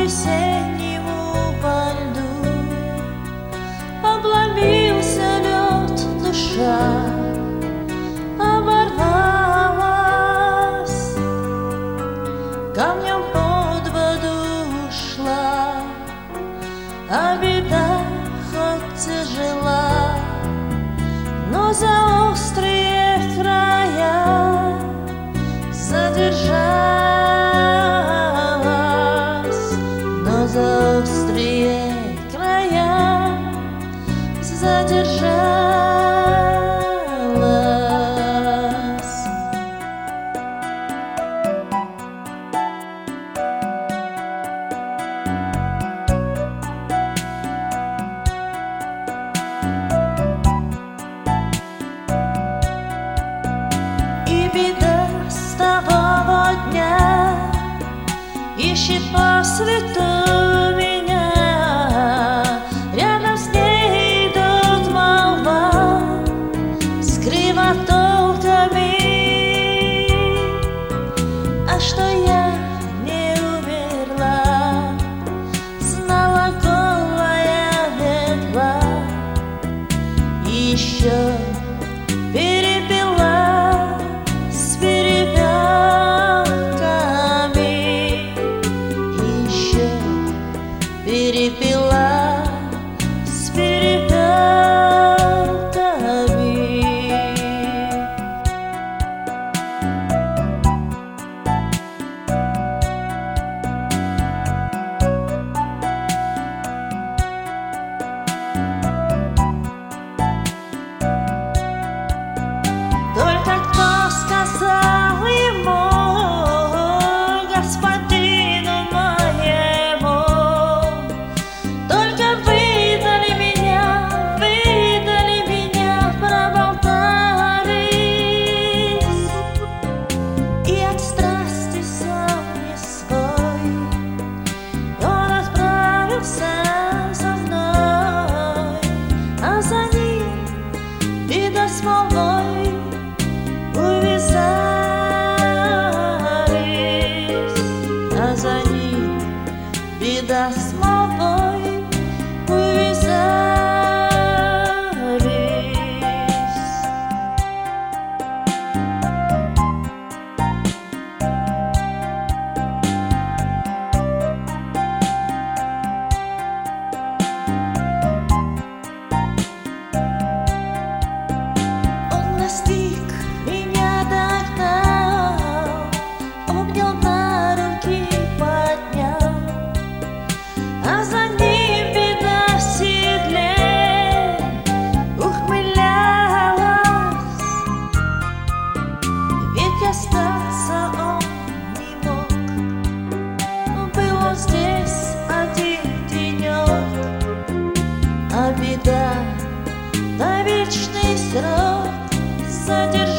весеннему во льду обломился лед, душа оборвалась, камнем под воду ушла, а беда хоть тяжела, но за острые края задержалась, но за острые края задержалась. И беда с того дня ищет по свету меня, рядом с ней идут молва с кривотолками, а что я не умерла, знала голая ветла, еще перепела с перепелками, еще перепела с перепелками. Только кто сказал ему, господину моему, только выдали меня, проболтались, и от страсти сам не свой он отправился за мной, а за ним беда с молвой увязались, а за ним беда с молвой увязались. Он настиг, меня догнал, обнял на руки, поднял, а за ним беда в седле ухмылялась, ведь остаться он не мог, был он здесь один денек, а беда на вечный срок задержалась.